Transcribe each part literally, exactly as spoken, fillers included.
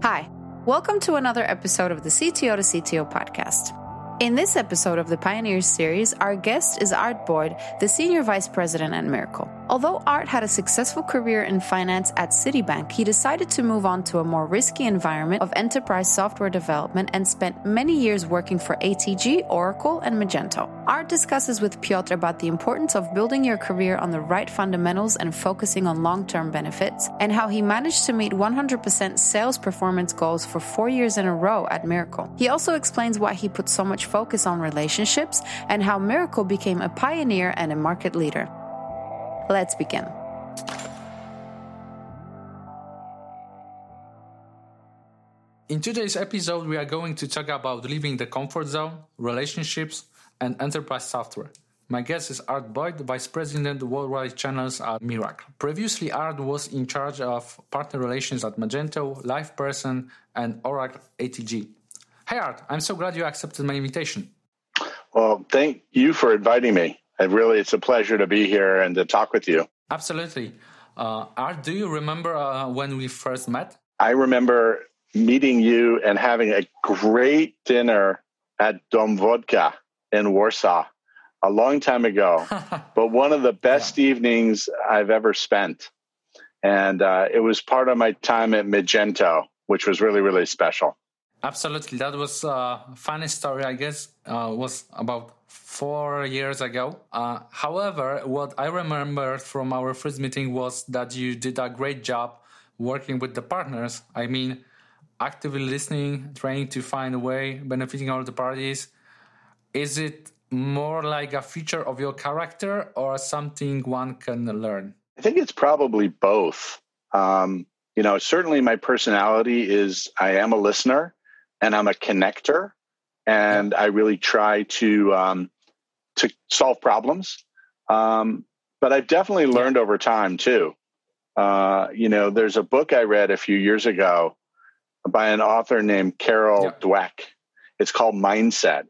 Hi, welcome to another episode of the C T O to C T O podcast. In this episode of the Pioneers series, our guest is Art Boyd, the Senior Vice President at Miracle. Although Art had a successful career in finance at Citibank, he decided to move on to a more risky environment of enterprise software development and spent many years working for A T G, Oracle, and Magento. Art discusses with Piotr about the importance of building your career on the right fundamentals and focusing on long-term benefits, and how he managed to meet one hundred percent sales performance goals for four years in a row at Miracle. He also explains why he put so much focus on relationships and how Miracle became a pioneer and a market leader. Let's begin. In today's episode, we are going to talk about leaving the comfort zone, relationships, and enterprise software. My guest is Art Boyd, Vice President Worldwide Channels at Miracle. Previously, Art was in charge of partner relations at Magento, LivePerson, and Oracle A T G. Hey Art, I'm so glad you accepted my invitation. Well, thank you for inviting me. It really, it's a pleasure to be here and to talk with you. Absolutely. Uh, Art, do you remember uh, when we first met? I remember meeting you and having a great dinner at Dom Vodka in Warsaw a long time ago, but one of the best yeah. evenings I've ever spent. And uh, it was part of my time at Magento, which was really, really special. Absolutely. That was a funny story, I guess. Uh, was about four years ago. Uh, however, what I remember from our first meeting was that you did a great job working with the partners. I mean, actively listening, trying to find a way, benefiting all the parties. Is it more like a feature of your character or something one can learn? I think it's probably both. Um, you know, certainly my personality is I am a listener. And I'm a connector, and I really try to um, to solve problems. Um, but I've definitely learned over time too. Uh, you know, there's a book I read a few years ago by an author named Carol yeah. Dweck. It's called Mindset,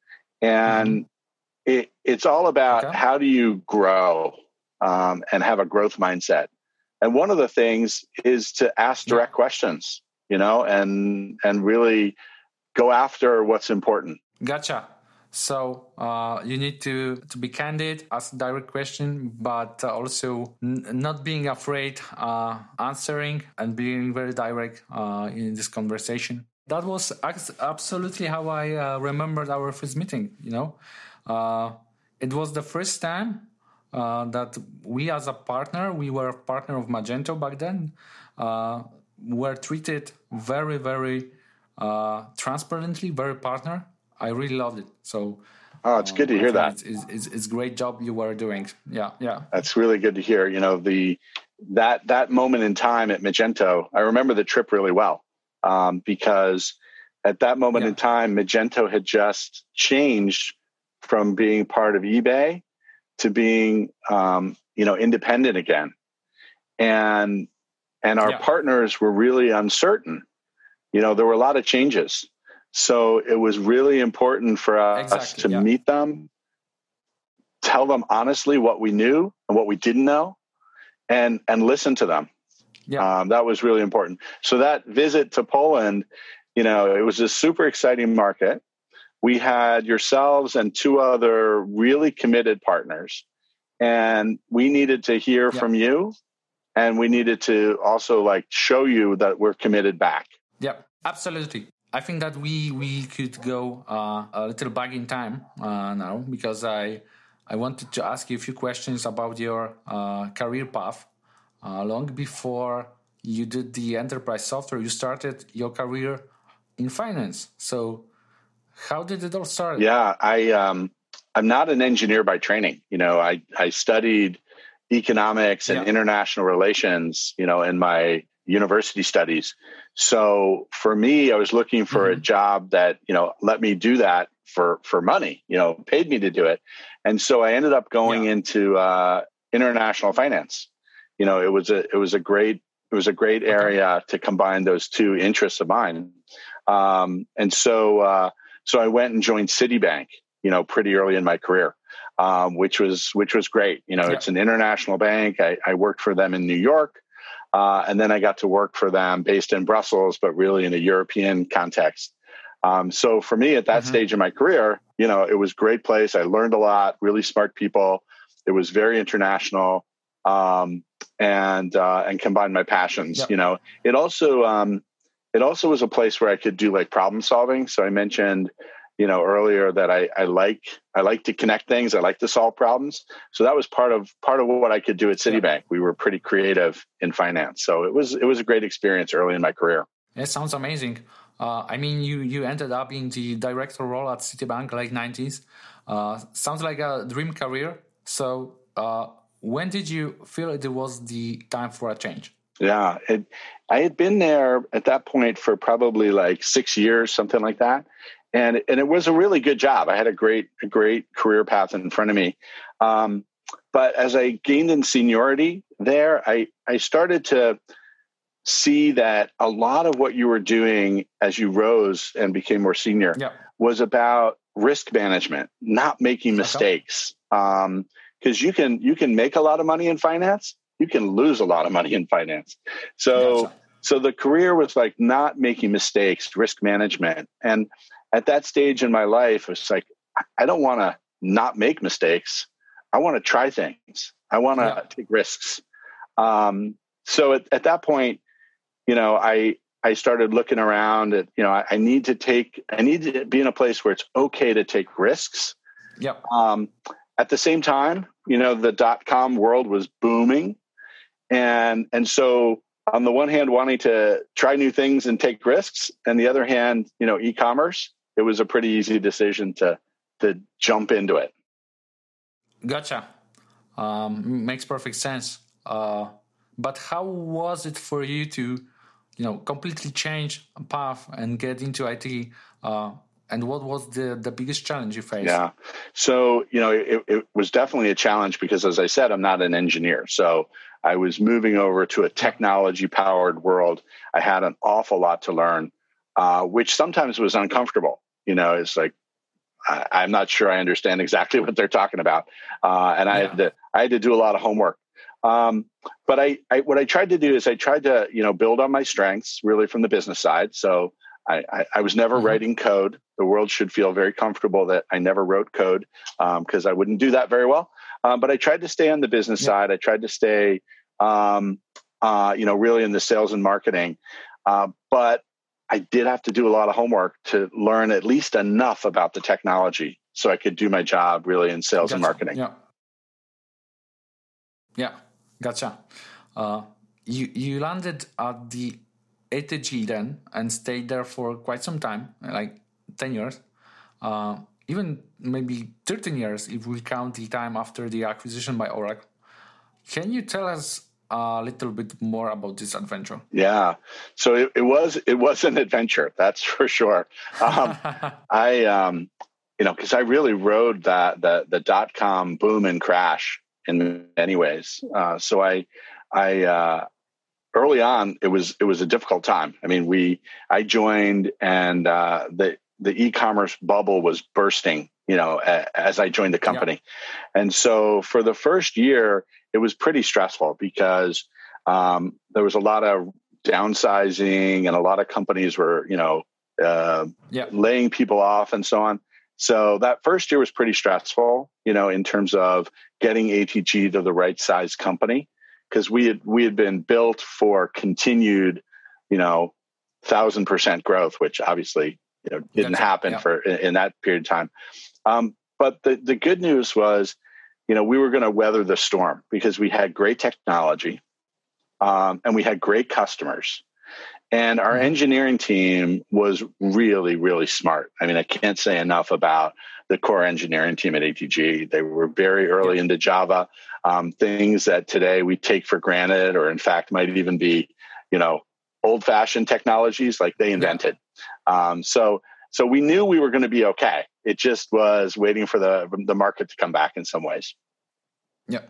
and mm-hmm. it, it's all about okay. how do you grow um, and have a growth mindset. And one of the things is to ask direct yeah. questions. You know, and and really go after what's important. Gotcha. So uh, you need to, to be candid, ask direct question, but also n- not being afraid, uh, answering and being very direct uh, in this conversation. That was ex- absolutely how I uh, remembered our first meeting. You know, uh, it was the first time uh, that we, as a partner, we were a partner of Magento back then. Uh, were treated very, very uh, transparently, very partner. I really loved it. So, oh, it's uh, good to hear that. It's, it's, it's, it's great job you were doing. Yeah, yeah. That's really good to hear. You know, the that that moment in time at Magento, I remember the trip really well um, because at that moment yeah. in time, Magento had just changed from being part of eBay to being, um, you know, independent again, and And our yeah. partners were really uncertain. You know, there were a lot of changes. So it was really important for us exactly, to yeah. meet them, tell them honestly what we knew and what we didn't know, and and listen to them. Yeah. Um, that was really important. So that visit to Poland, you know, it was a super exciting market. We had yourselves and two other really committed partners, and we needed to hear yeah. from you. And we needed to also like show you that we're committed back. Yeah, absolutely. I think that we we could go uh, a little back in time uh, now because I I wanted to ask you a few questions about your uh, career path. Uh, long before you did the enterprise software, you started your career in finance. So how did it all start? Yeah, I um, I'm not an engineer by training. You know, I I studied economics and yeah. international relations, you know, in my university studies. So for me, I was looking for mm-hmm. a job that, you know, let me do that for, for money, you know, paid me to do it. And so I ended up going yeah. into uh, international finance. You know, it was a, it was a great, it was a great okay. area to combine those two interests of mine. Um, and so, uh, so I went and joined Citibank, you know, pretty early in my career. Um, which was which was great. You know, yeah. it's an international bank. I, I worked for them in New York. Uh, and then I got to work for them based in Brussels, but really in a European context. Um, so for me at that mm-hmm. stage in my career, you know, it was a great place. I learned a lot, really smart people. It was very international, um, and uh, and combined my passions. Yep. You know, it also um, it also was a place where I could do like problem solving. So I mentioned, you know, earlier that I, I like I like to connect things. I like to solve problems. So that was part of part of what I could do at Citibank. We were pretty creative in finance, so it was it was a great experience early in my career. It sounds amazing. Uh, I mean, you you ended up in the director role at Citibank, late nineties. Uh, sounds like a dream career. So uh, when did you feel it was the time for a change? Yeah, it, I had been there at that point for probably like six years, something like that. And and it was a really good job. I had a great a great career path in front of me. Um, but as I gained in seniority there, I, I started to see that a lot of what you were doing as you rose and became more senior yeah. was about risk management, not making mistakes. Um, because you can you can make a lot of money in finance, you can lose a lot of money in finance. So gotcha. so the career was like not making mistakes, risk management. And at that stage in my life, it's like, I don't want to not make mistakes. I want to try things. I want to yeah. take risks. Um, so at, at that point, you know, I I started looking around at, you know, I, I need to take, I need to be in a place where it's okay to take risks. Yeah. Um, at the same time, you know, the dot-com world was booming. And, and so on the one hand, wanting to try new things and take risks, and the other hand, you know, e-commerce, it was a pretty easy decision to to jump into it. Gotcha. Um, makes perfect sense. Uh, but how was it for you to, you know, completely change a path and get into I T? Uh, and what was the, the biggest challenge you faced? Yeah. So, you know, it, it was definitely a challenge because, as I said, I'm not an engineer. So I was moving over to a technology-powered world. I had an awful lot to learn, uh, which sometimes was uncomfortable. You know, it's like, I, I'm not sure I understand exactly what they're talking about. Uh, and I yeah. had to, I had to do a lot of homework. Um, but I, I, what I tried to do is I tried to, you know, build on my strengths really from the business side. So I, I, I was never mm-hmm. writing code. The world should feel very comfortable that I never wrote code because um, I wouldn't do that very well. Um, but I tried to stay on the business yeah. side. I tried to stay, um, uh, you know, really in the sales and marketing. Uh, but I did have to do a lot of homework to learn at least enough about the technology so I could do my job really in sales gotcha. and marketing. Yeah. Yeah. Gotcha. Uh, you, you landed at the A T G then and stayed there for quite some time, like ten years, uh, even maybe thirteen years if we count the time after the acquisition by Oracle. Can you tell us a little bit more about this adventure? Yeah, so it, it was it was an adventure, that's for sure. Um, I um, you know, because I really rode that the the dot com boom and crash in many ways. Uh, so I I. Uh, Early on, it was it was a difficult time. I mean, we I joined, and uh, the the e-commerce bubble was bursting. You know, a, as I joined the company, yeah. and so for the first year, it was pretty stressful because um, there was a lot of downsizing, and a lot of companies were, you know, uh, yeah. laying people off and so on. So that first year was pretty stressful. You know, in terms of getting A T G to the right size company. Because we had we had been built for continued, you know, thousand percent growth, which obviously you know didn't That's happen it, yeah. for in, in that period of time. Um, but the the good news was, you know, we were going to weather the storm because we had great technology, um, and we had great customers, and our mm-hmm. engineering team was really really smart. I mean, I can't say enough about the core engineering team at A T G. They were very early yeah. into Java. Um, things that today we take for granted, or in fact might even be, you know, old-fashioned technologies, like they invented. Yeah. Um, so, so we knew we were going to be okay. It just was waiting for the the market to come back in some ways. Yeah.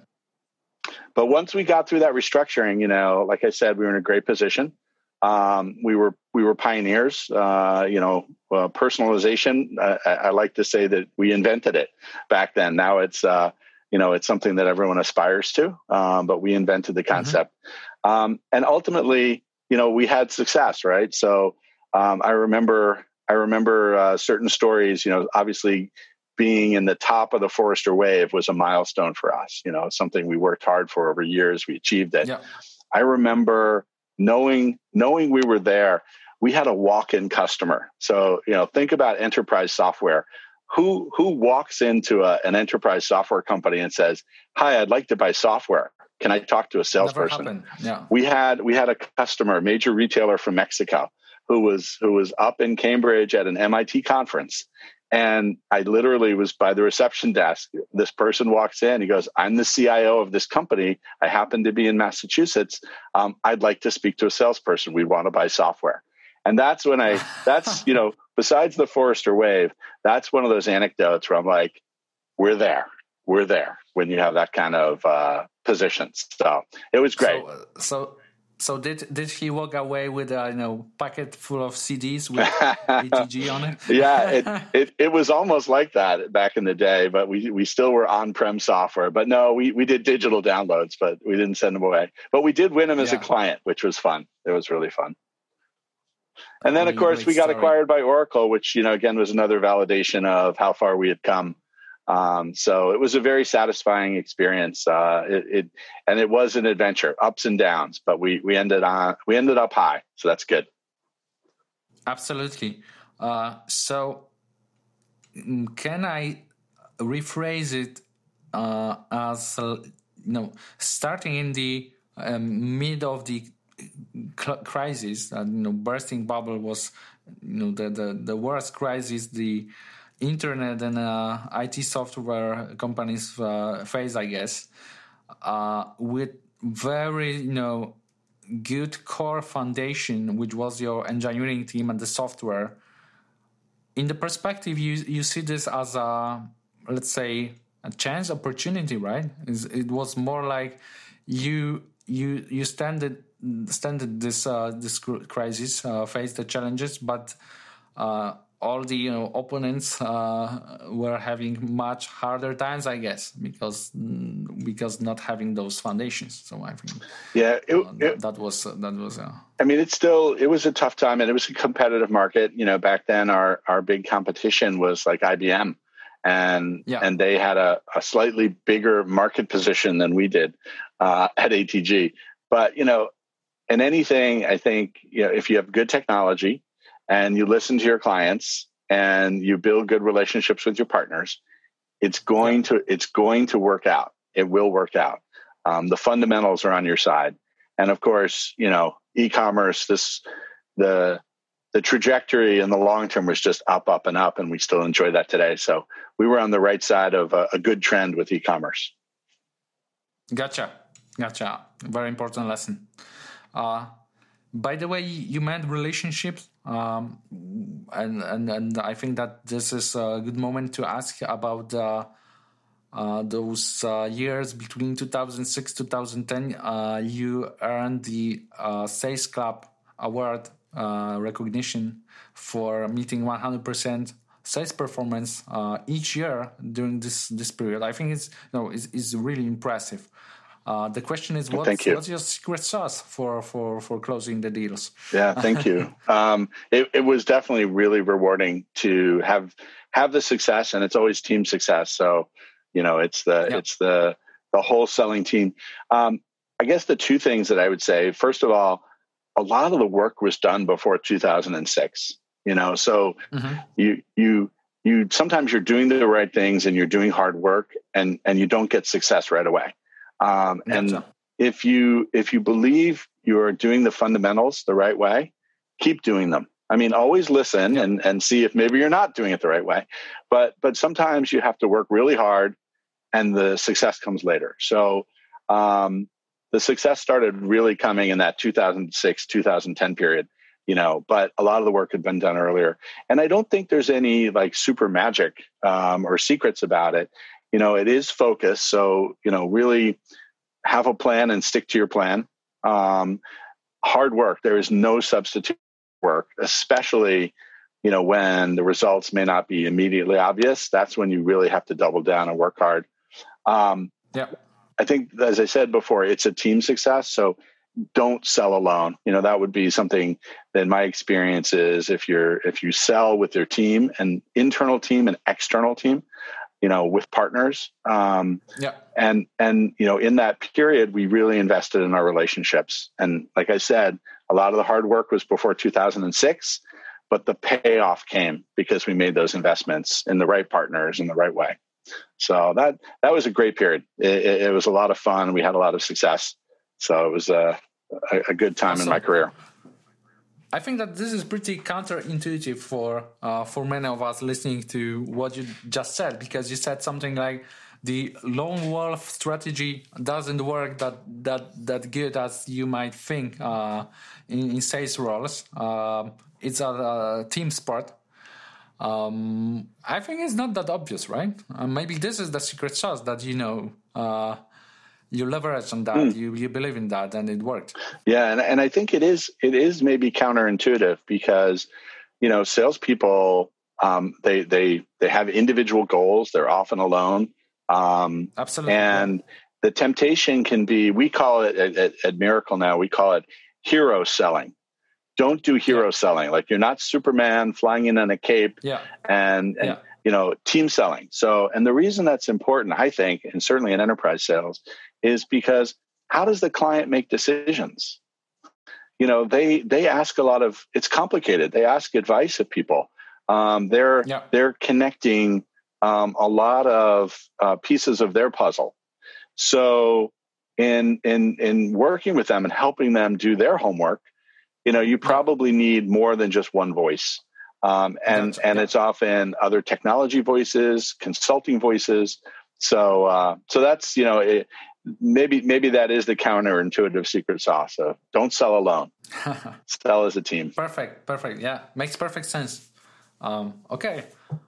But once we got through that restructuring, you know, like I said, we were in a great position. Um, we were we were pioneers. Uh, you know, uh, personalization. Uh, I, I like to say that we invented it back then. Now it's uh, you know it's something that everyone aspires to. Um, but we invented the concept. Um, and ultimately, you know, we had success, right? So um, I remember, I remember uh, certain stories. You know, obviously, being in the top of the Forrester Wave was a milestone for us. You know, something we worked hard for over years. We achieved it. Yeah. I remember knowing knowing we were there. We had a walk-in customer. So, you know, think about enterprise software. Who who walks into a, an enterprise software company and says, "Hi, I'd like to buy software. Can I talk to a salesperson?" Never happened. Yeah. We had we had a customer, a major retailer from Mexico, who was who was up in Cambridge at an M I T conference. And I literally was by the reception desk. This person walks in. He goes, "I'm the C I O of this company. I happen to be in Massachusetts. Um, I'd like to speak to a salesperson. We want to buy software." And that's when I, that's, you know, besides the Forrester Wave, that's one of those anecdotes where I'm like, we're there. We're there when you have that kind of uh, positions. So it was great. So, uh, so, so did did he walk away with a you know packet full of C Ds with A T G on it? Yeah, it, it it was almost like that back in the day, but we we still were on-prem software. But no, we we did digital downloads, but we didn't send them away. But we did win them as Yeah. a client, which was fun. It was really fun. And then, of Really course, great we got story. acquired by Oracle, which, you know, again, was another validation of how far we had come. Um, so it was a very satisfying experience. Uh, it, it and it was an adventure, ups and downs, but we we ended on we ended up high, so that's good. Absolutely. Uh, so, mm, can I rephrase it uh, as uh, you know, starting in the um, mid of the cl- crisis, uh, you know, bursting bubble was, you know, the, the, the worst crisis the internet and uh, I T software companies uh, face, I guess, uh, with very, you know, good core foundation, which was your engineering team and the software. In the perspective, you you see this as a, let's say, a chance opportunity, right? It's, it was more like you you you standed standed this uh, this crisis, uh, faced the challenges, but uh, all the you know opponents uh, were having much harder times, I guess, because because not having those foundations. So I think yeah, it, uh, that, it, that was uh, that was. Uh, I mean, it's still it was a tough time, and it was a competitive market. You know, back then our our big competition was like I B M, and Yeah. and they had a, a slightly bigger market position than we did uh, at A T G. But you know, in anything, I think you know if you have good technology and you listen to your clients and you build good relationships with your partners, it's going Yeah. to it's going to work out. It will work out. Um, the fundamentals are on your side, and of course, you know, e-commerce. This the the trajectory in the long term was just up, up, and up, and we still enjoy that today. So we were on the right side of a, a good trend with e-commerce. Gotcha, gotcha. Very important lesson. Uh, by the way, you meant relationships, um, and, and and I think that this is a good moment to ask about uh, uh, those uh, years between two thousand six to two thousand ten. Uh, you earned the uh, Sales Club Award uh, recognition for meeting one hundred percent sales performance uh, each year during this this period. I think it's no, it's, it's really impressive. Uh, the question is, what's, what's your secret sauce for, for, for closing the deals? Yeah, thank you. um, it, it was definitely really rewarding to have have the success, and it's always team success. So, you know, it's the Yep. it's the the whole selling team. Um, I guess the two things that I would say, first of all, a lot of the work was done before two thousand six. You know, so Mm-hmm. you you you sometimes you're doing the right things and you're doing hard work, and and you don't get success right away. Um, and Gotcha. if you if you believe you're doing the fundamentals the right way, keep doing them. I mean, always listen Yeah. and, and see if maybe you're not doing it the right way. But but sometimes you have to work really hard, and the success comes later. So um, the success started really coming in that two thousand six, two thousand ten period. You know, but a lot of the work had been done earlier, and I don't think there's any like super magic um, or secrets about it. You know, it is focus. So, you know, really have a plan and stick to your plan. Um, hard work. There is no substitute for work, especially, you know, when the results may not be immediately obvious. That's when you really have to double down and work hard. Um, Yeah. I think, as I said before, it's a team success. So don't sell alone. You know, that would be something that my experience is if you're, if you sell with your team, an internal team and external team, you know, with partners. Um, yeah. And, and, you know, in that period, we really invested in our relationships. And like I said, a lot of the hard work was before two thousand six, but the payoff came because we made those investments in the right partners in the right way. So that, that was a great period. It, it, it was a lot of fun. We had a lot of success. So it was a, a, a good time awesome. in my career. I think that this is pretty counterintuitive for uh, for many of us listening to what you just said, because you said something like the lone wolf strategy doesn't work that that that good as you might think uh, in, in sales roles. Uh, it's a, a team sport. Um, I think it's not that obvious, right? Uh, maybe this is the secret sauce that you know. Uh, You leverage on that, mm. you you believe in that, and it worked. Yeah, and and I think it is it is maybe counterintuitive because, you know, salespeople um, they they they have individual goals. They're often alone, um, absolutely. And yeah. the temptation can be, we call it at, at, at Miracle now, we call it hero selling. Don't do hero yeah. selling. Like you're not Superman flying in on a cape. Yeah, and. and yeah. You know, team selling. So, and the reason that's important, I think, and certainly in enterprise sales, is because how does the client make decisions? You know, they they ask a lot of. It's complicated. They ask advice of people. Um, they're yeah. they're connecting um, a lot of uh, pieces of their puzzle. So, in in in working with them and helping them do their homework, you know, you probably yeah. need more than just one voice. Um, and, and yeah. it's often other technology voices, consulting voices. So, uh, so that's, you know, it, maybe, maybe that is the counterintuitive secret sauce of don't sell alone, sell as a team. Perfect. Perfect. Yeah. Makes perfect sense. Um, okay.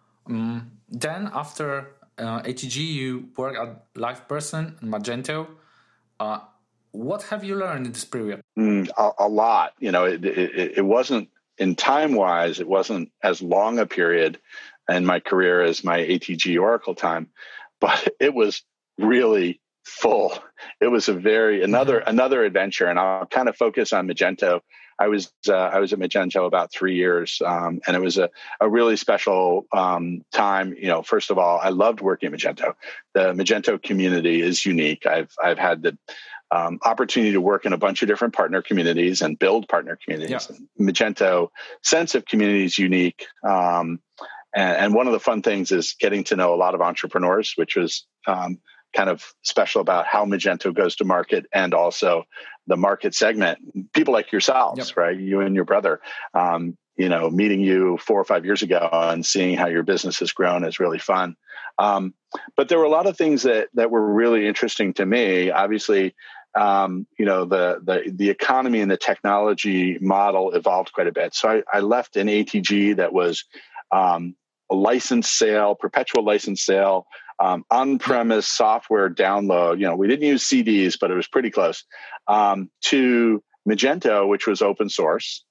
Um, then after, uh, A T G, you work at LivePerson and Magento. Uh, what have you learned in this period? Mm, a, a lot, you know, it, it, it wasn't, in time-wise, it wasn't as long a period in my career as my A T G Oracle time, but it was really full. It was a very another mm-hmm. another adventure, and I'll kind of focus on Magento. I was uh, I was at Magento about three years, um, and it was a, a really special um, time. You know, first of all, I loved working at Magento. The Magento community is unique. I've I've had the Um, opportunity to work in a bunch of different partner communities and build partner communities. Yeah. Magento sense of community is unique. Um, and, and one of the fun things is getting to know a lot of entrepreneurs, which was um, kind of special about how Magento goes to market and also the market segment. People like yourselves, yep. right? You and your brother, um, you know, meeting you four or five years ago and seeing how your business has grown is really fun. Um, but there were a lot of things that, that were really interesting to me. Obviously, Um, you know, the, the, the economy and the technology model evolved quite a bit. So I, I left an A T G that was, um, a license sale, perpetual license sale, um, on-premise software download. You know, we didn't use C Ds, but it was pretty close, um, to Magento, which was open source,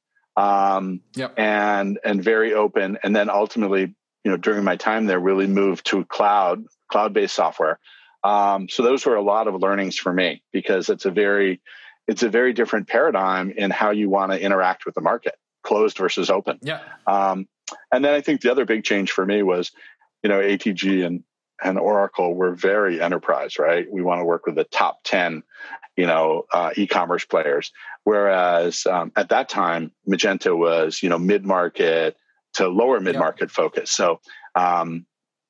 um, yep. and, and very open. And then ultimately, you know, during my time there, really moved to cloud, cloud-based software. Um, so those were a lot of learnings for me because it's a very, it's a very different paradigm in how you want to interact with the market, closed versus open. Yeah. Um, and then I think the other big change for me was, you know, A T G and, and Oracle were very enterprise, right? We want to work with the top ten, you know, uh, e-commerce players. Whereas um, at that time, Magento was, you know, mid-market to lower mid-market yeah. focus. So um,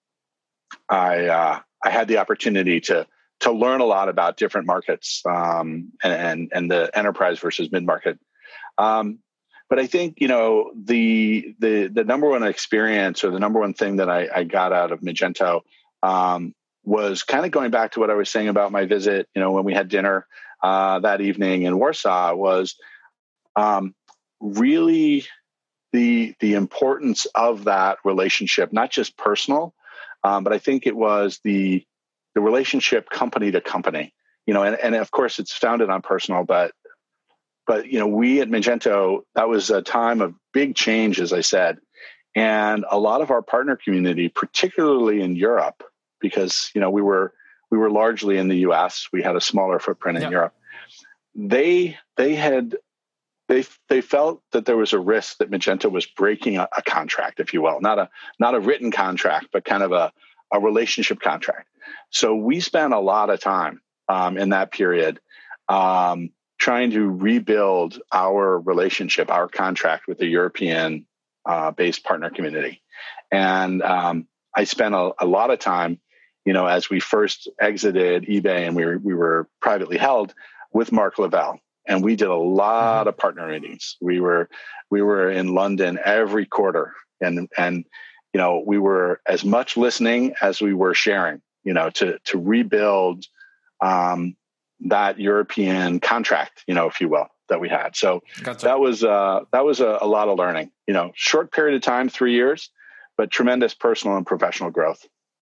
I, uh, I had the opportunity to to learn a lot about different markets um, and, and and the enterprise versus mid market. Um, but I think you know the the the number one experience or the number one thing that I, I got out of Magento um, was kind of going back to what I was saying about my visit. You know, when we had dinner uh, that evening in Warsaw, was um, really the the importance of that relationship, not just personal. Um, but I think it was the the relationship company to company, you know, and, and of course it's founded on personal, but but you know, we at Magento, that was a time of big change, as I said, and a lot of our partner community, particularly in Europe, because you know we were we were largely in the U S, we had a smaller footprint in yeah. Europe. they they had they they felt that there was a risk that Magento was breaking a, a contract, if you will, not a not a written contract, but kind of a, a relationship contract. So we spent a lot of time um, in that period um, trying to rebuild our relationship, our contract with the European uh, based partner community. And um, I spent a, a lot of time, you know, as we first exited eBay and we were, we were privately held, with Mark Lavelle. And we did a lot mm-hmm. of partner meetings. We were we were in London every quarter. And, and you know, we were as much listening as we were sharing, you know, to, to rebuild um, that European contract, you know, if you will, that we had. So gotcha. that was uh, that was a, a lot of learning, you know, short period of time, three years, but tremendous personal and professional growth.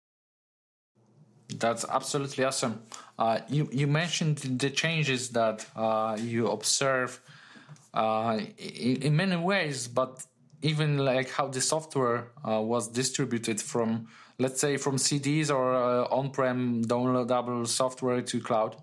That's absolutely awesome. Uh, you, you mentioned the changes that uh, you observe uh, in, in many ways, but even like how the software uh, was distributed from, let's say, from C Ds or uh, on-prem downloadable software to cloud.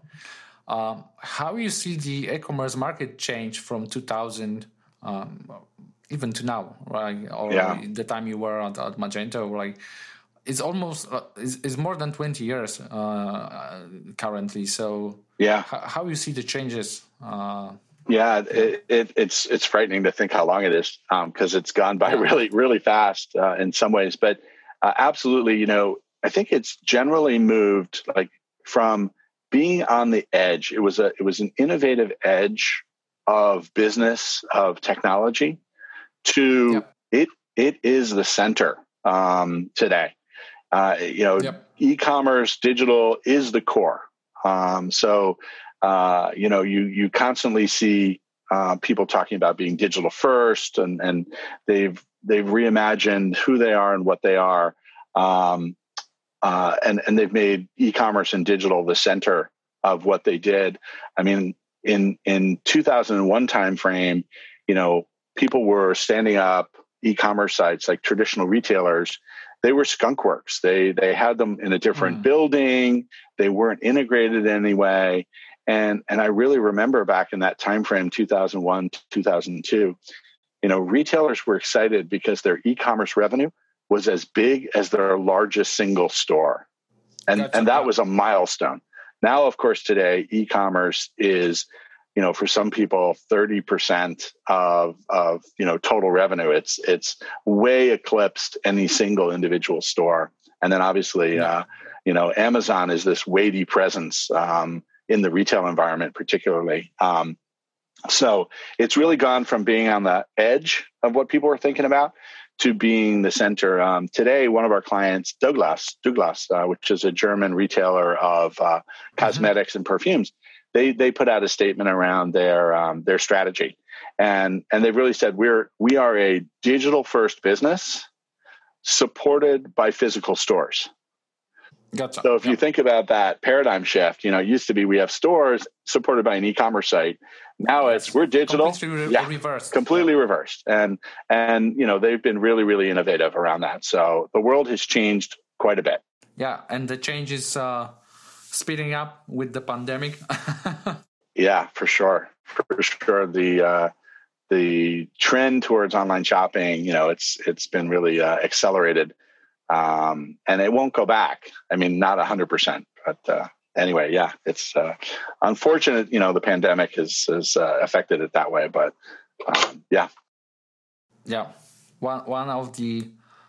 Um, how you see the e-commerce market change from two thousand um, even to now, right? Or yeah. the time you were at, at Magento, like it's almost uh, it's, it's more than twenty years uh, currently. So yeah, h- how you see the changes? Uh, yeah, it, it, it's it's frightening to think how long it is because um, it's gone by yeah. really really fast uh, in some ways. But uh, absolutely, you know, I think it's generally moved like from being on the edge. It was a it was an innovative edge of business, of technology, to yep. it it is the center um, today. Uh, you know, yep. e-commerce, digital is the core. Um, so uh, you know, you you constantly see uh, people talking about being digital first, and and they've they've reimagined who they are and what they are. Um, Uh, and, and they've made e-commerce and digital the center of what they did. I mean, in in two thousand one timeframe, you know, people were standing up e-commerce sites like traditional retailers. They were skunkworks. They they had them in a different mm. building. They weren't integrated in any way. And and I really remember back in that timeframe, two thousand one to two thousand two, you know, retailers were excited because their e-commerce revenue was as big as their largest single store. And, gotcha. and that was a milestone. Now, of course, today, e-commerce is, you know, for some people, thirty percent of, of, you know, total revenue. It's, it's way eclipsed any single individual store. And then obviously, yeah. uh, you know, Amazon is this weighty presence um, in the retail environment, particularly. Um, so it's really gone from being on the edge of what people were thinking about to being the center. Um, today, one of our clients, Douglas, Douglas, uh, which is a German retailer of uh, cosmetics mm-hmm. and perfumes, they they put out a statement around their um, their strategy, and and they've really said we're we are a digital first business supported by physical stores. Gotcha. So if yep. you think about that paradigm shift, you know, it used to be we have stores supported by an e-commerce site. Now yes. it's we're digital, completely re- yeah, reversed, completely yeah. reversed, and and you know they've been really really innovative around that. So the world has changed quite a bit. Yeah, and the change is uh, speeding up with the pandemic. Yeah, for sure, for sure. The uh, the trend towards online shopping, you know, it's it's been really uh, accelerated. Um, and it won't go back. I mean, not a hundred percent, but, uh, anyway, yeah, it's, uh, unfortunate, you know, the pandemic has, has, uh, affected it that way, but, um, yeah. Yeah. One, one of the,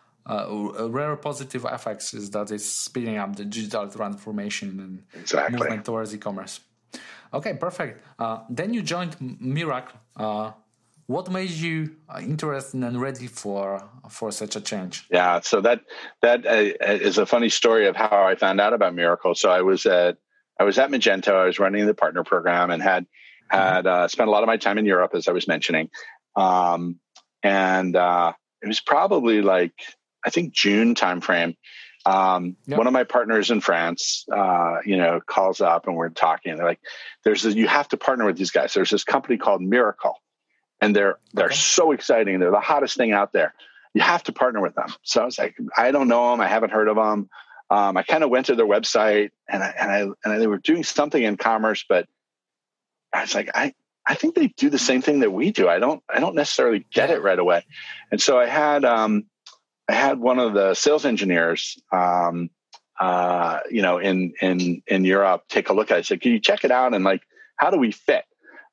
uh, rare positive effects is that it's speeding up the digital transformation and exactly. movement towards e-commerce. Okay, perfect. Uh, then you joined Miracle. Uh, What made you interested and ready for for such a change? Yeah, so that that uh, is a funny story of how I found out about Miracle. So I was at I was at Magento. I was running the partner program and had had uh, spent a lot of my time in Europe, as I was mentioning. Um, and uh, it was probably like I think June timeframe. Um, yep. One of my partners in France, uh, you know, calls up and we're talking. They're like, "There's a, you have to partner with these guys. There's this company called Miracle." And they're they're okay. so exciting. They're the hottest thing out there. You have to partner with them. So I was like, I don't know them. I haven't heard of them. Um, I kind of went to their website, and I, and I and they were doing something in commerce, but I was like, I, I think they do the same thing that we do. I don't, I don't necessarily get it right away. And so I had, um, I had one of the sales engineers, um, uh, you know, in, in, in Europe, take a look at it. I said, can you check it out? And like, how do we fit?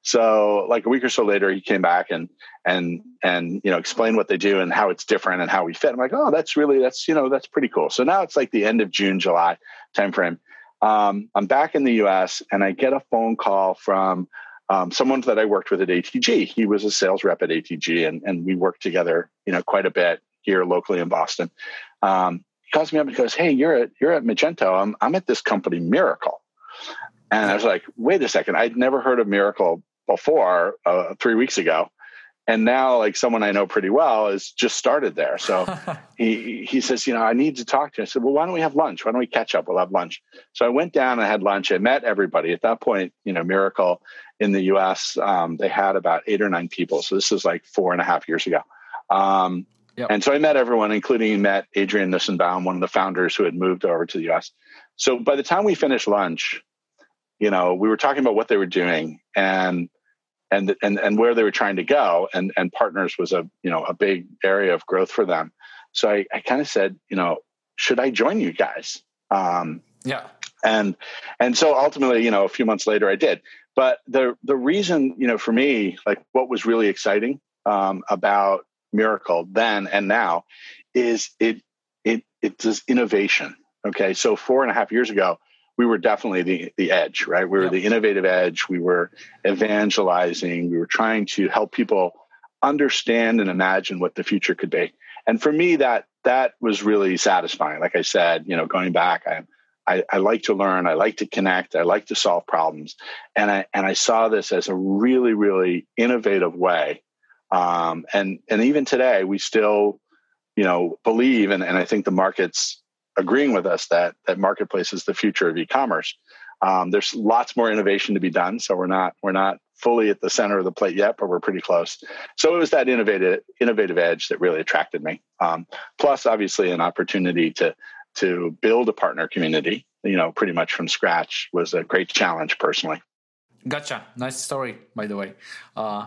So like a week or so later, he came back and, and, and, you know, explained what they do and how it's different and how we fit. I'm like, oh, that's really, that's, you know, that's pretty cool. So now it's like the end of June, July timeframe. Um, I'm back in the U S and I get a phone call from, um, someone that I worked with at A T G. He was a sales rep at A T G and, and we worked together, you know, quite a bit here locally in Boston. Um, he calls me up and goes, hey, you're at, you're at Magento. I'm, I'm at this company, Miracle. And I was like, wait a second. I'd never heard of Miracle before uh, three weeks ago. And now like someone I know pretty well has just started there. So he, he says, you know, I need to talk to you. I said, well, why don't we have lunch? Why don't we catch up? We'll have lunch. So I went down and had lunch. I met everybody at that point. You know, Miracle in the U S, um, they had about eight or nine people. So this is like four and a half years ago. Um, yep. And so I met everyone, including met Adrian Nussenbaum, one of the founders who had moved over to the U S. So by the time we finished lunch, you know, we were talking about what they were doing and and and and where they were trying to go, and and partners was a you know a big area of growth for them. So I, I kind of said, you know, should I join you guys? Um, yeah. And and so ultimately, you know, a few months later, I did. But the the reason, you know, for me, like what was really exciting um, about Miracle then and now is it it it's this innovation. Okay, so four and a half years ago, we were definitely the, the edge, right? We were yep. the innovative edge. We were evangelizing. We were trying to help people understand and imagine what the future could be. And for me, that that was really satisfying. Like I said, you know, going back, I, I, I like to learn. I like to connect. I like to solve problems. And I and I saw this as a really, really innovative way. Um, and and even today, we still, you know, believe, and, and I think the market's agreeing with us that that marketplace is the future of e-commerce. Um, there's lots more innovation to be done, so we're not we're not fully at the center of the plate yet, but we're pretty close. So it was that innovative innovative edge that really attracted me. Um, plus, obviously, an opportunity to to build a partner community, you know, pretty much from scratch was a great challenge personally. Gotcha. Nice story, by the way. Uh,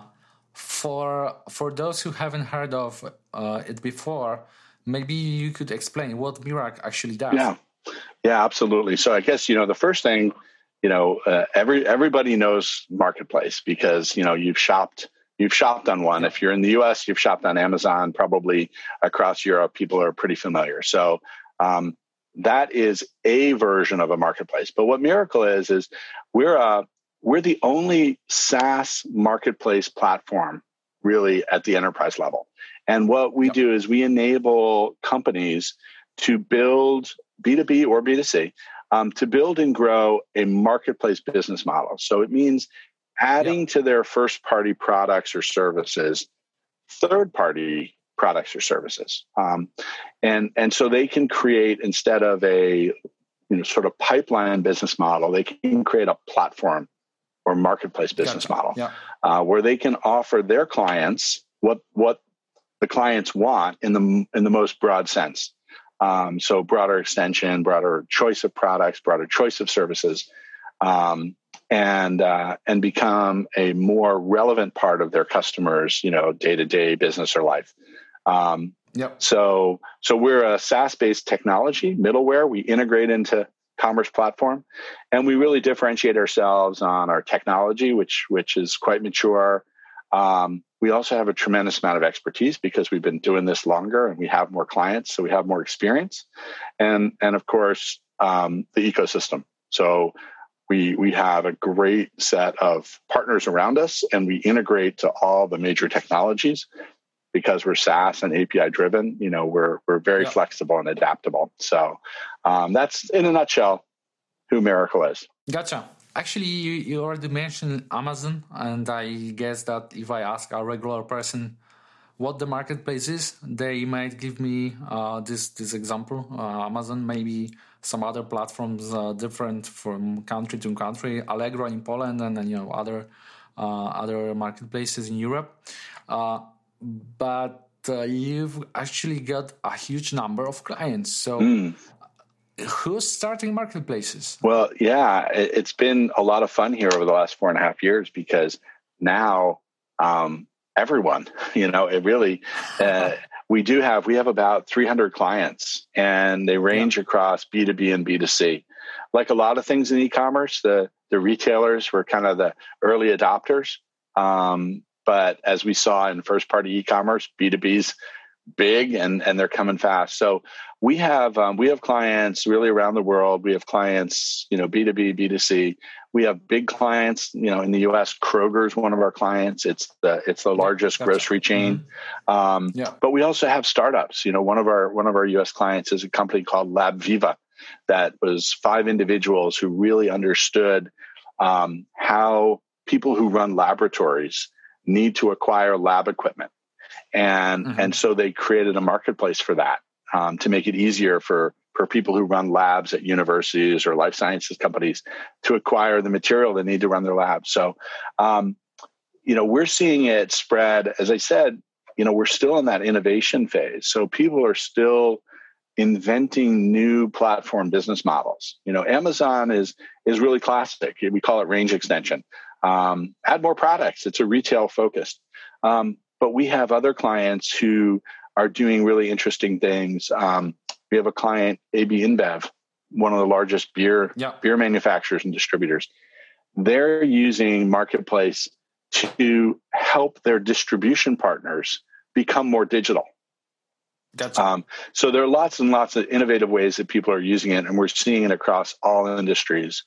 for for those who haven't heard of uh, it before, maybe you could explain what Miracle actually does. Yeah, yeah, absolutely. So I guess, you know, the first thing, you know, uh, every everybody knows Marketplace because, you know, you've shopped, you've shopped on one. Yeah. If you're in the U S, you've shopped on Amazon. Probably across Europe, people are pretty familiar. So um, that is a version of a marketplace. But what Miracle is, is we're a, we're the only SaaS marketplace platform really at the enterprise level. And what we yep. do is we enable companies to build B two B or B two C, um, to build and grow a marketplace business model. So it means adding yep. to their first-party products or services, third-party products or services. Um, and, and so they can create, instead of a you know, sort of pipeline business model, they can create a platform or marketplace business gotcha. model yep. uh, where they can offer their clients what what the clients want in the in the most broad sense. Um, so broader extension, broader choice of products, broader choice of services, um, and uh, and become a more relevant part of their customers, you know, day-to-day business or life. Um, yep. So so we're a SaaS-based technology middleware. We integrate into commerce platform, and we really differentiate ourselves on our technology, which which is quite mature. Um, we also have a tremendous amount of expertise because we've been doing this longer and we have more clients, so we have more experience, and and of course um, the ecosystem. So we we have a great set of partners around us, and we integrate to all the major technologies because we're SaaS and A P I driven. You know, we're we're very yeah. flexible and adaptable. So um, that's in a nutshell who Miracle is. Gotcha. Actually, you, you already mentioned Amazon, and I guess that if I ask a regular person what the marketplace is, they might give me uh, this this example. Uh, Amazon, maybe some other platforms uh, different from country to country. Allegro in Poland, and then you know other uh, other marketplaces in Europe. Uh, but uh, you've actually got a huge number of clients. So, mm. who's starting marketplaces? Well, yeah, it, it's been a lot of fun here over the last four and a half years because now um, everyone, you know, it really, uh, we do have, we have about three hundred clients and they range yeah. across B two B and B two C. Like a lot of things in e-commerce, the, the retailers were kind of the early adopters. Um, but as we saw in first party e-commerce, B two B's big and, and they're coming fast. So we have, um, we have clients really around the world. We have clients, you know, B two B, B two C. We have big clients, you know, in the U S, Kroger is one of our clients. It's the, it's the largest yeah, grocery chain. Mm-hmm. Um, yeah. But we also have startups. You know, one of our, one of our U S clients is a company called LabViva that was five individuals who really understood um, how people who run laboratories need to acquire lab equipment. And, mm-hmm. and so they created a marketplace for that um, to make it easier for, for people who run labs at universities or life sciences companies to acquire the material they need to run their labs. So, um, you know, we're seeing it spread. As I said, you know, we're still in that innovation phase. So people are still inventing new platform business models. You know, Amazon is, is really classic. We call it range extension. Um, add more products. It's a retail focused. Um, But we have other clients who are doing really interesting things. Um, we have a client, A B InBev, one of the largest beer yeah. beer manufacturers and distributors. They're using Marketplace to help their distribution partners become more digital. That's um, so there are lots and lots of innovative ways that people are using it, and we're seeing it across all industries.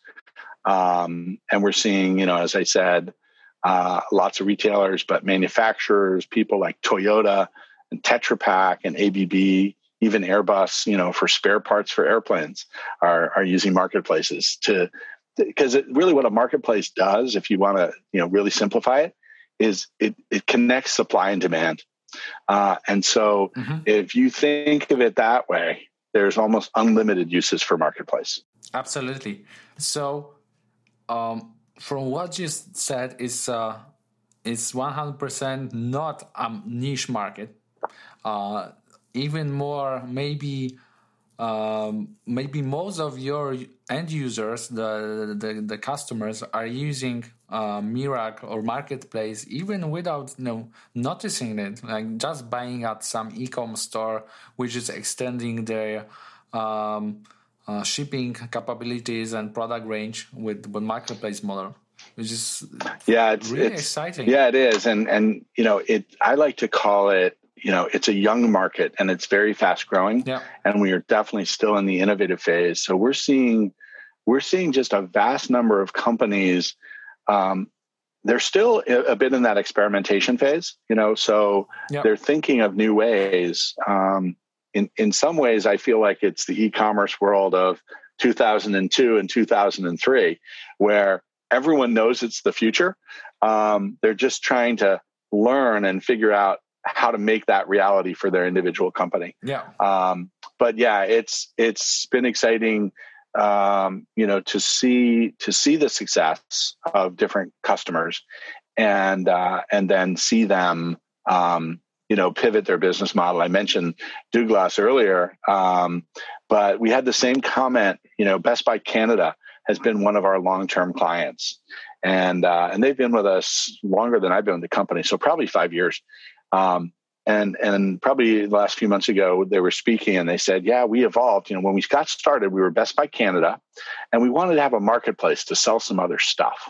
Um, and we're seeing, you know, as I said, Uh, lots of retailers, but manufacturers, people like Toyota and Tetra Pak and A B B, even Airbus, you know, for spare parts for airplanes are, are using marketplaces to, because it really what a marketplace does, if you want to, you know, really simplify it, is it, it connects supply and demand. Uh, and so mm-hmm. if you think of it that way, there's almost unlimited uses for marketplace. Absolutely. So, um, from what you said, is uh, it's one hundred percent not a niche market. Uh, even more, maybe um, maybe most of your end users, the the, the customers, are using uh, Mirac or Marketplace even without you know noticing it, like just buying at some e-commerce store, which is extending their um, Uh, shipping capabilities and product range with the marketplace model, which is yeah, it's really it's, exciting. Yeah, it is, and and you know, it. I like to call it, you know, it's a young market and it's very fast growing. Yeah. And we are definitely still in the innovative phase. So we're seeing we're seeing just a vast number of companies. Um, they're still a bit in that experimentation phase, you know. So yeah. they're thinking of new ways. Um, In, in some ways, I feel like it's the e-commerce world of two thousand two and two thousand three, where everyone knows it's the future. Um, they're just trying to learn and figure out how to make that reality for their individual company. Yeah. Um, but yeah, it's it's been exciting, um, you know, to see to see the success of different customers, and uh, and then see them. Um, you know, pivot their business model. I mentioned Douglas earlier, um, but we had the same comment. You know, Best Buy Canada has been one of our long-term clients, and uh, and they've been with us longer than I've been with the company, so probably five years. Um, and and probably the last few months ago, they were speaking, and they said, "Yeah, we evolved. You know, when we got started, we were Best Buy Canada, and we wanted to have a marketplace to sell some other stuff.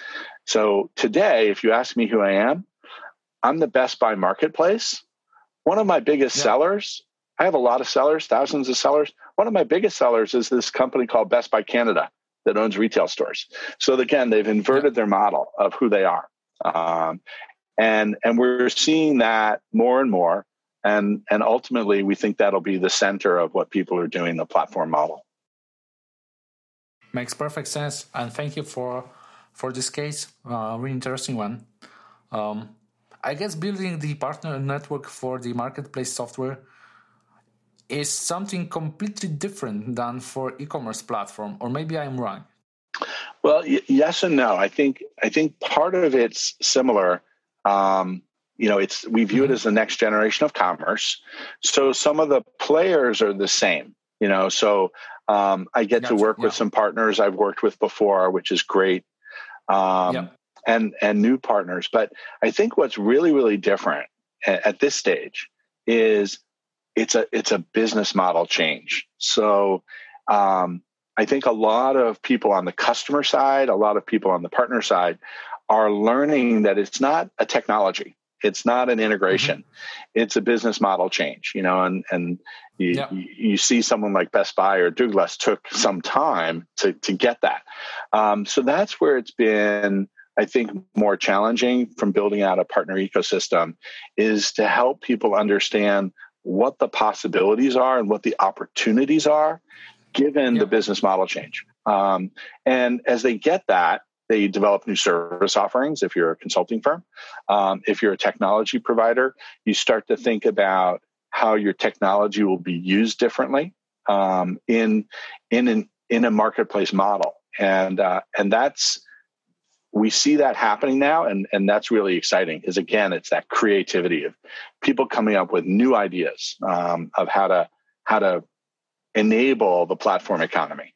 So today, if you ask me who I am, I'm the Best Buy Marketplace. One of my biggest yeah. sellers, I have a lot of sellers, thousands of sellers. One of my biggest sellers is this company called Best Buy Canada that owns retail stores. So again, they've inverted yeah. their model of who they are. Um, and, and we're seeing that more and more. And, and ultimately, we think that'll be the center of what people are doing, the platform model. Makes perfect sense. And thank you for, for this case. Uh, really interesting one. Um, I guess building the partner network for the marketplace software is something completely different than for e-commerce platform, or maybe I'm wrong. Well, y- yes and no. I think I think part of it's similar. Um, you know, it's we view mm-hmm. it as the next generation of commerce. So some of the players are the same. You know, so Um, I get Gotcha. to work Yeah. with some partners I've worked with before, which is great. Um, Yeah. and, and new partners. But I think what's really, really different at, at this stage is it's a, it's a business model change. So, um, I think a lot of people on the customer side, a lot of people on the partner side are learning that it's not a technology. It's not an integration. Mm-hmm. It's a business model change, you know, and, and you, yeah. you, you see someone like Best Buy or Douglas took some time to, to get that. Um, so that's where it's been, I think, more challenging from building out a partner ecosystem, is to help people understand what the possibilities are and what the opportunities are given yeah. the business model change. Um, and as they get that, they develop new service offerings. If you're a consulting firm, um, if you're a technology provider, you start to think about how your technology will be used differently um, in in an, in a marketplace model, and uh, and that's we see that happening now, and and that's really exciting. Because again, it's that creativity of people coming up with new ideas um, of how to how to enable the platform economy.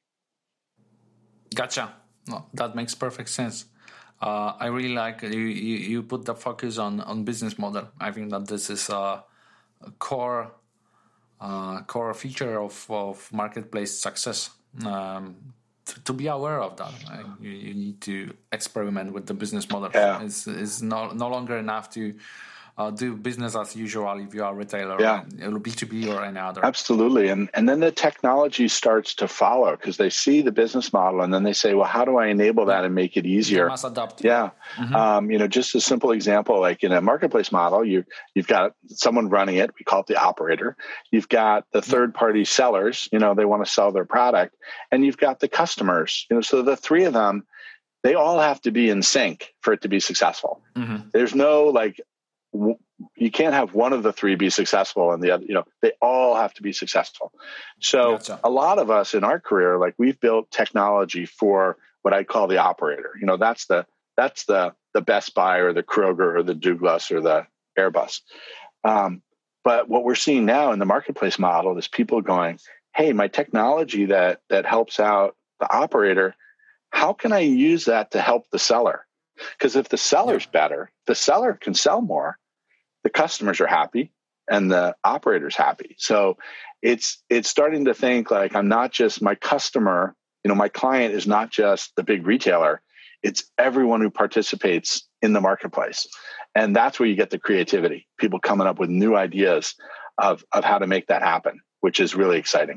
Gotcha. No, that makes perfect sense. Uh, I really like you, you. You put the focus on, on business model. I think that this is a, a core uh, core feature of, of marketplace success. Um, to, to be aware of that, right? you, you need to experiment with the business model. Yeah. It's, it's no no longer enough to uh, do business as usual if you are a retailer, yeah. or B two B or any other. Absolutely. And and then the technology starts to follow, because they see the business model and then they say, well, how do I enable that and make it easier? They must adapt. Yeah. Mm-hmm. Um, you know, just a simple example, like in a marketplace model, you, you've got someone running it. We call it the operator. You've got the third party sellers, you know, they want to sell their product, and you've got the customers, you know, so the three of them, they all have to be in sync for it to be successful. Mm-hmm. There's no like, you can't have one of the three be successful and the other, you know, they all have to be successful. So gotcha. A lot of us in our career, like we've built technology for what I call the operator. You know, that's the, that's the, the Best Buy or the Kroger or the Douglas or the Airbus. Um, but what we're seeing now in the marketplace model is people going, hey, my technology that, that helps out the operator, how can I use that to help the seller? Because if the seller's yeah. better, the seller can sell more. The customers are happy and the operator's happy. So it's it's starting to think like, I'm not just my customer, you know, my client is not just the big retailer, it's everyone who participates in the marketplace. And that's where you get the creativity, people coming up with new ideas of, of how to make that happen, which is really exciting.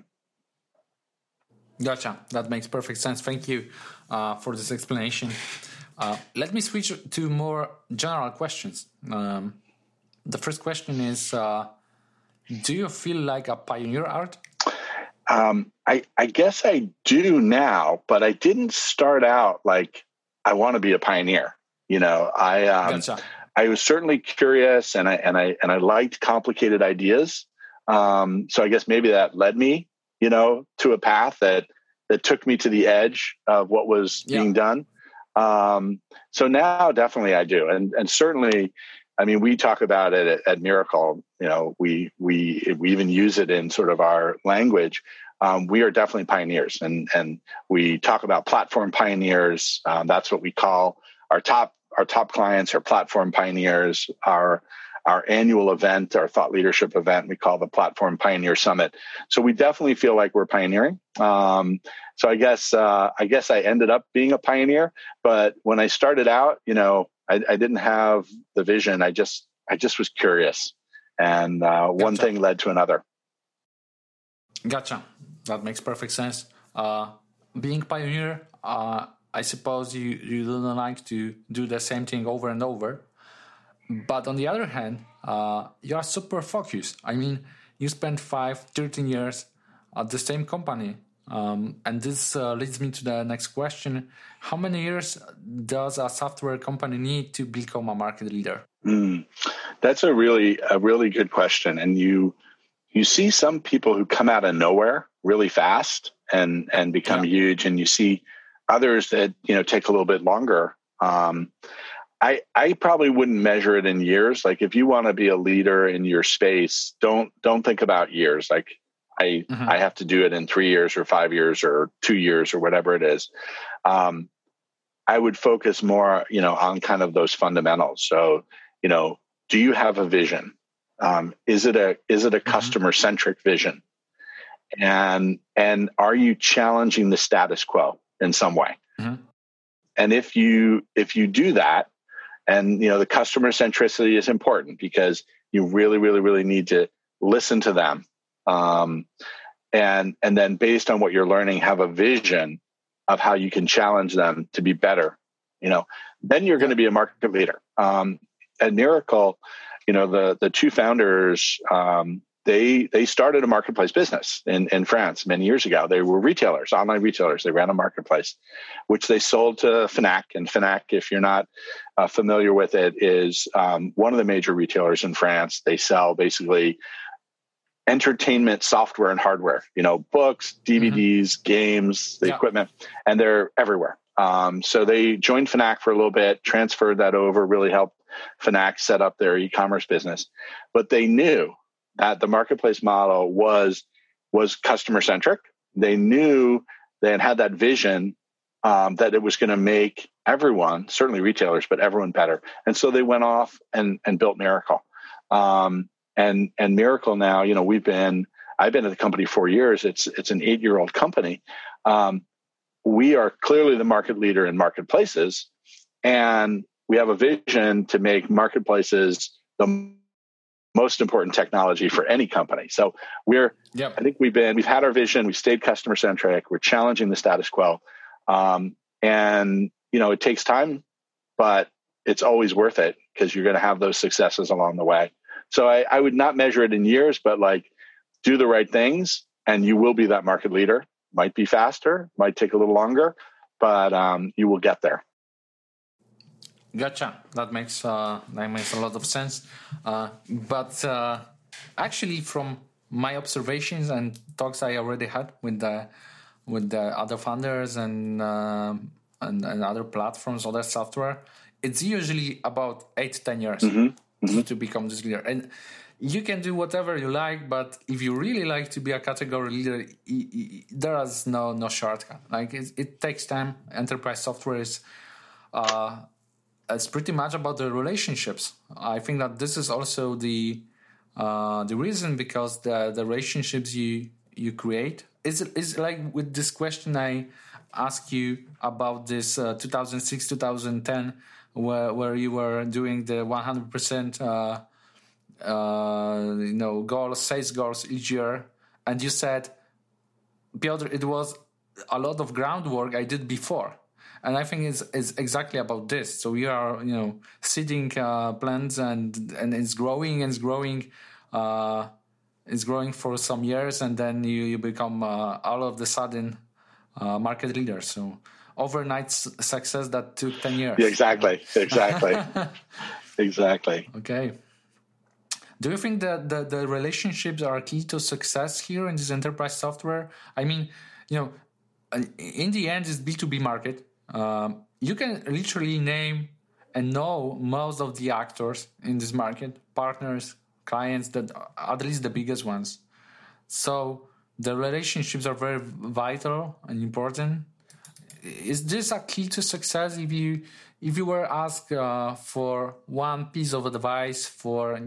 Gotcha. That makes perfect sense. Thank you uh, for this explanation. Uh, let me switch to more general questions. Um, The first question is, uh, do you feel like a pioneer, Art? Um, I, I guess I do now, but I didn't start out like I want to be a pioneer. You know, I um, gotcha. I was certainly curious, and I and I and I liked complicated ideas. Um, so I guess maybe that led me, you know, to a path that that took me to the edge of what was yeah. being done. Um, so now, definitely, I do, and and certainly. I mean, we talk about it at, at Miracle. You know, we we we even use it in sort of our language. Um, we are definitely pioneers, and and we talk about platform pioneers. Um, that's what we call our top our top clients are platform pioneers. Our our annual event, our thought leadership event, we call the Platform Pioneer Summit. So we definitely feel like we're pioneering. Um, so I guess uh, I guess I ended up being a pioneer, but when I started out, you know. I, I didn't have the vision. I just, I just was curious, and uh, one gotcha. thing led to another. Gotcha. That makes perfect sense. Uh, being pioneer, uh, I suppose you, you don't like to do the same thing over and over. But on the other hand, uh, you are super focused. I mean, you spent five, thirteen years at the same company. Um, and this uh, leads me to the next question. How many years does a software company need to become a market leader? Mm, that's a really, a really good question. And you, you see some people who come out of nowhere really fast and, and become yeah. huge. And you see others that, you know, take a little bit longer. Um, I, I probably wouldn't measure it in years. Like if you want to be a leader in your space, don't, don't think about years. Like I Mm-hmm. I have to do it in three years or five years or two years or whatever it is. Um, I would focus more, you know, on kind of those fundamentals. So, you know, do you have a vision? Um, is it a is it a Mm-hmm. customer centric vision? And and are you challenging the status quo in some way? Mm-hmm. And if you if you do that, and you know, the customer centricity is important because you really, really, really need to listen to them, um, and and then based on what you're learning, have a vision of how you can challenge them to be better. You know, then you're going to be a market leader. Um, at Miracle, you know, the the two founders, um, they they started a marketplace business in, in France many years ago. They were retailers, online retailers. They ran a marketplace, which they sold to Fnac. And Fnac, if you're not uh, familiar with it, is um, one of the major retailers in France. They sell basically entertainment software and hardware, you know, books, D V Ds, mm-hmm. games, the yeah. equipment, and they're everywhere. Um, so they joined Fnac for a little bit, transferred that over, really helped Fnac set up their e-commerce business. But they knew that the marketplace model was was customer centric. They knew they had had that vision um, that it was going to make everyone, certainly retailers, but everyone better. And so they went off and, and built Miracle. Um, and and Miracle now, you know, we've been I've been at the company four years. It's it's an eight year old company. Um, we are clearly the market leader in marketplaces, and we have a vision to make marketplaces the most important technology for any company. So we're, yep. I think we've been, we've had our vision, we've stayed customer centric, we're challenging the status quo. Um, and, you know, it takes time, but it's always worth it because you're going to have those successes along the way. So I, I would not measure it in years, but like do the right things and you will be that market leader. Might be faster, might take a little longer, but um, you will get there. Gotcha. That makes uh, that makes a lot of sense. Uh, but uh, actually, from my observations and talks I already had with the with the other founders and uh, and, and other platforms, other software, it's usually about eight to ten years mm-hmm. Mm-hmm. to become this leader. And you can do whatever you like, but if you really like to be a category leader, there is no no shortcut. Like it, it takes time. Enterprise software is. Uh, It's pretty much about the relationships. I think that this is also the uh, the reason because the, the relationships you you create is is like with this question I asked you about this uh, two thousand six two thousand ten where where you were doing the one hundred percent uh, uh, you know goals sales goals each year, and you said, Piotr, it was a lot of groundwork I did before. And I think it's, it's exactly about this. So we are, you know, seeding uh, plants and and it's growing and it's growing, uh, it's growing for some years, and then you, you become uh, all of the sudden uh, market leader. So overnight success that took ten years. Yeah, exactly, exactly, exactly. Okay. Do you think that the, the relationships are key to success here in this enterprise software? I mean, you know, in the end, it's B two B market. Um, you can literally name and know most of the actors in this market, partners, clients, that at least the biggest ones. So the relationships are very vital and important. Is this a key to success? If you if you were asked uh, for one piece of advice for,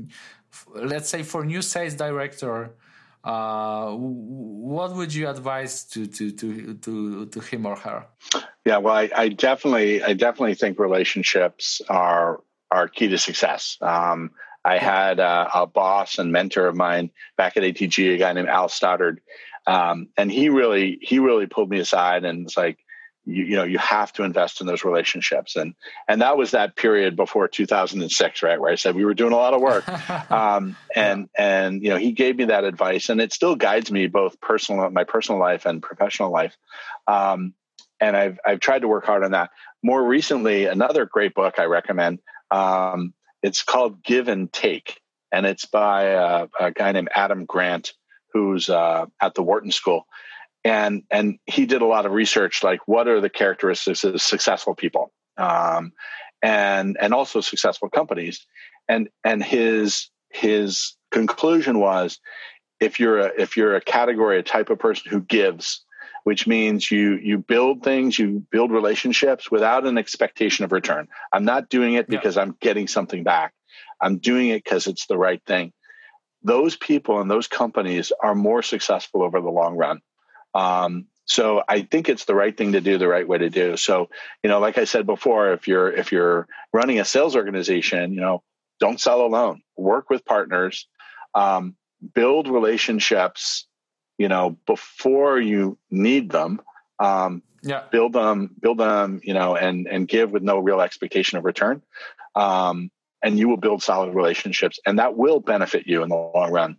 let's say, for new sales director, uh, what would you advise to to to to, to him or her? Yeah, well, I, I definitely, I definitely think relationships are are key to success. Um, I had a, a boss and mentor of mine back at A T G, a guy named Al Stoddard, um, and he really, he really pulled me aside and was like, you, you know, you have to invest in those relationships, and and that was that period before two thousand six, right, where I said we were doing a lot of work, um, and yeah. and you know, he gave me that advice, and it still guides me both personal, my personal life and professional life. Um, And I've I've tried to work hard on that. More recently, another great book I recommend. Um, it's called Give and Take, and it's by a, a guy named Adam Grant, who's uh, at the Wharton School, and and he did a lot of research, like what are the characteristics of successful people, um, and and also successful companies, and and his his conclusion was, if you're a, if you're a category, a type of person who gives, which means you you build things, you build relationships without an expectation of return. I'm not doing it because yeah. I'm getting something back. I'm doing it because it's the right thing. Those people and those companies are more successful over the long run. Um, so I think it's the right thing to do, the right way to do. So, you know, like I said before, if you're if you're running a sales organization, you know, don't sell alone. Work with partners, um, build relationships. You know, before you need them, um, yeah. build them, build them, you know, and, and give with no real expectation of return. Um, and you will build solid relationships, and that will benefit you in the long run.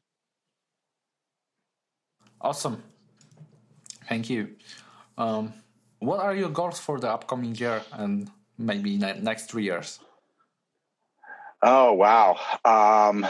Awesome. Thank you. Um, what are your goals for the upcoming year and maybe ne- next three years? Oh, wow. Um,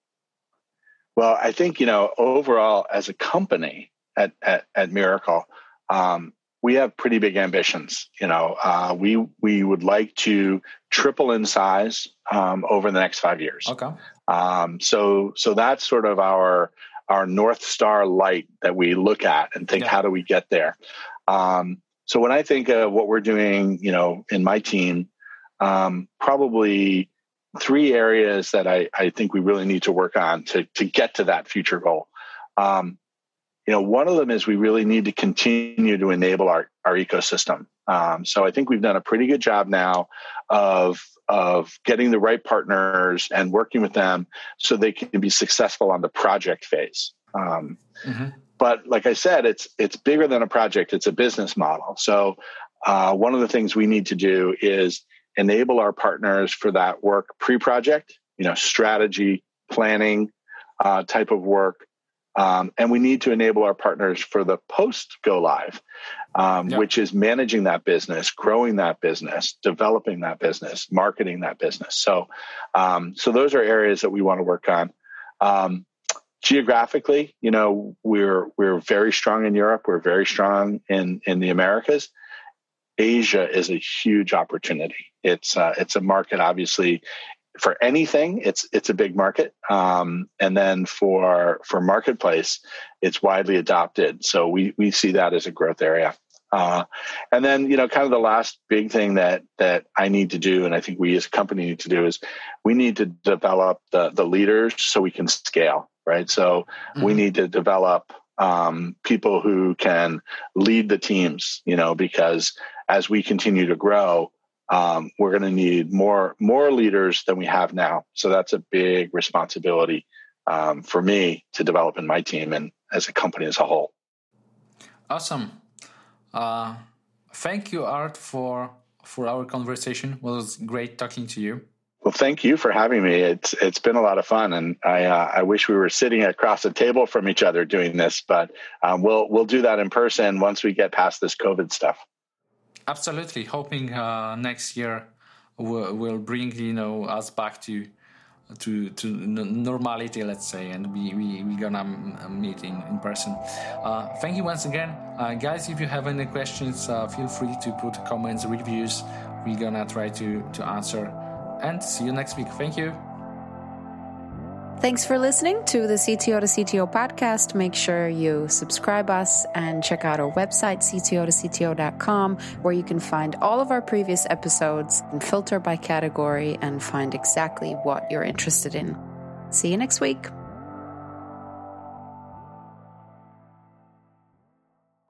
Well, I think, you know, overall as a company at, at, at Miracle, um, we have pretty big ambitions. You know, uh, we, we would like to triple in size, um, over the next five years. Okay. Um, so, so that's sort of our, our North Star light that we look at and think, yeah. how do we get there? Um, so when I think of what we're doing, you know, in my team, um, probably three areas that I, I think we really need to work on to, to get to that future goal. Um, you know, one of them is we really need to continue to enable our, our ecosystem. Um, so I think we've done a pretty good job now of, of getting the right partners and working with them so they can be successful on the project phase. Um, mm-hmm. But like I said, it's, it's bigger than a project. It's a business model. So uh, one of the things we need to do is enable our partners for that work pre-project, you know, strategy, planning uh, type of work. Um, and we need to enable our partners for the post go live, um, yep. which is managing that business, growing that business, developing that business, marketing that business. So, um, so those are areas that we want to work on. Um, geographically, you know, we're, we're very strong in Europe. We're very strong in, in the Americas. Asia is a huge opportunity. It's uh, it's a market, obviously, for anything. It's it's a big market, um, and then for for marketplace, it's widely adopted. So we we see that as a growth area. Uh, and then you know, kind of the last big thing that that I need to do, and I think we as a company need to do, is we need to develop the the leaders so we can scale. Right. So mm-hmm. we need to develop um, people who can lead the teams. You know, because as we continue to grow, um, we're going to need more more leaders than we have now. So that's a big responsibility um, for me to develop in my team and as a company as a whole. Awesome. Uh, thank you, Art, for for our conversation. It was great talking to you. Well, thank you for having me. It's it's been a lot of fun, and I uh, I wish we were sitting across the table from each other doing this, but um, we'll we'll do that in person once we get past this COVID stuff. Absolutely, hoping uh, next year will will bring you know us back to to to normality, let's say, and we we we gonna meet in, in person. Uh, thank you once again, uh, guys. If you have any questions, uh, feel free to put comments, reviews. We're gonna try to to answer. And see you next week. Thank you. Thanks for listening to the C T O to C T O podcast. Make sure you subscribe us and check out our website, C T O to C T O dot com, where you can find all of our previous episodes and filter by category and find exactly what you're interested in. See you next week.